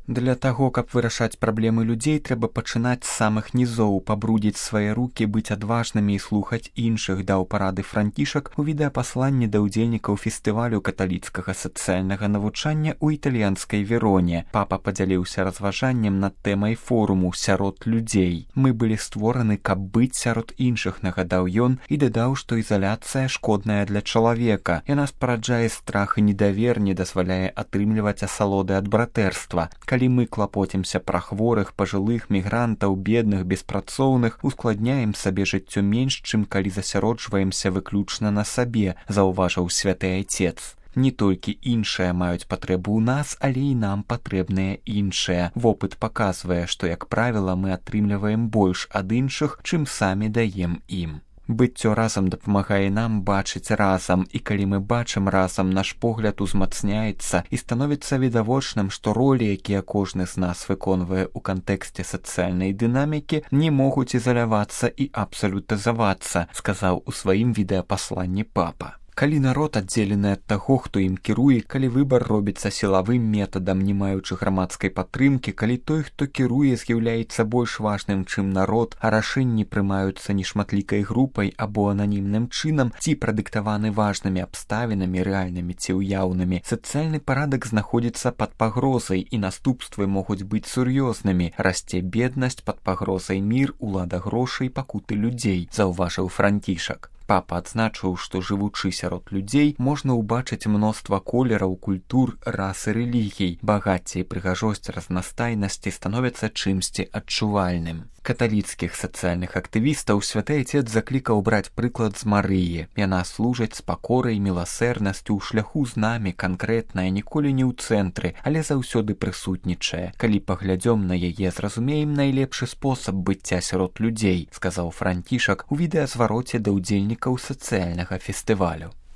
Для таго, каб вырашаць праблемы людзей, трэба пачынаць з самых нізоў, пабрудзіць свае рукі, быць адважнымі і слухаць іншых, даў парады Францішак у відэапасланні да ўдзельнікаў фестывалю каталіцкага сацыяльнага навучання ў італьянскай Вероне. Папа падзяліўся разважаннем над тэмай форуму «Сярод людзей». Мы былі створаны, каб быць сярод іншых, нагадаў ён, і дадаў, што ізаляцыя шкодная для чалавека. Яна спараджае страх і недавер, не дазваляе атрымліваць асалоды ад братэрства. Калі мы клапоцімся пра хворых, пажылых, мігрантаў, бедных, беспрацоўных, ускладняем сабе жыццё менш, чым калі засяроджваемся выключна на сабе, заўважыў святы айцец. Не толькі іншыя маюць патрэбу ў нас, але і нам патрэбныя іншыя. Вопыт паказвае, што, як правіла, мы атрымліваем больш ад іншых, чым самі даем ім. Быццё разам дапамагае нам бачыць разам, і калі мы бачым разам, наш погляд узмацняецца і становіцца відавочным, што ролі, якія кожны з нас выконвае ў кантэксце сацыяльнай дынамікі, не могуць ізалявацца і абсалютызавацца, сказаў у сваім відэапасланні папа. Калі народ аддзелены ад таго, хто ім кіруе, калі выбар робіцца сілавым метадам, не маючы грамадскай падтрымкі, калі той, хто кіруе, з'яўляецца больш важным, чым народ, а рашэнні прымаюцца нешматлікай групай або ананімным чынам, ці прадыктаваны важнымі абставінамі, рэальнымі ці ўяўнымі, сацыяльны парадак знаходзіцца пад пагрозай, і наступствы могуць быць сур'ёзнымі. Расце беднасць, пад пагрозай мір, улада грошай, пакуты людзей, заўважыў Францішак. Папа адзначыў, што жывучы сярод людзей можна ўбачыць мноства колераў, культур, рас і рэлігій. Багацце і прыгажосць разнастайнасці становяцца чымсьці адчувальным. Каталіцкіх сацыяльных актывістаў святы айцец заклікаў браць прыклад з Марыі. Яна служыць з пакорай, міласэрнасцю, ў шляху з намі, канкрэтная, ніколі не ў цэнтры, але заўсёды прысутнічае. Калі паглядзём на яе, зразумеем найлепшы спосаб быцця сярод людзей, сказаў Францішак у відэазвароце да ўдзельнікаў сацыяльнага фестывалю.